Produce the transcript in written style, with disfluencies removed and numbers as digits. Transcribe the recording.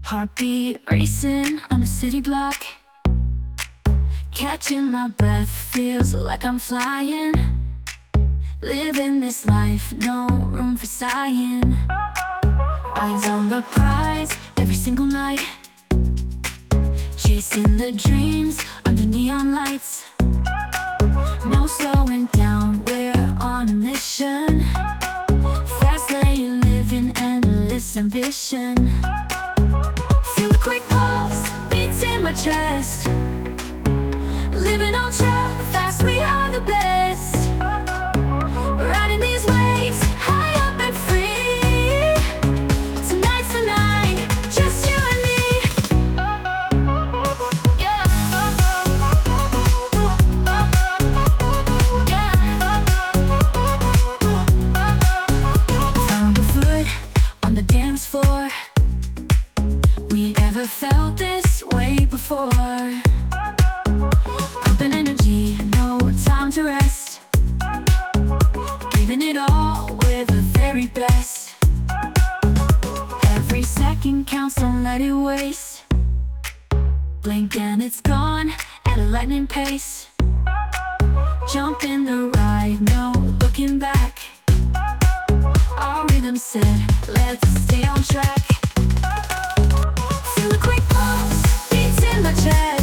Heartbeat racing on a city block, catching my breath, feels like I'm flying. Living this life, no room for sighing. Eyes on the prize every single night, chasing the dreams under neon lights. No slowing down, we're on a mission. Fast lane, living endless ambition. Feel the quick pulse, beats in my chest. Living on track, fast, we are the best. Riding these waves, high up and free. Tonight's the night, just you and me. Yeah. Found a foot on the dance floor. We never felt this way before. Pumping energy, no time to rest. Giving it all with the very best. Every second counts, don't let it waste. Blink and it's gone at a lightning pace. Jump in the ride, no looking back. Our rhythm set, let's stay on track. Feel the quick pulse, beats in my chest.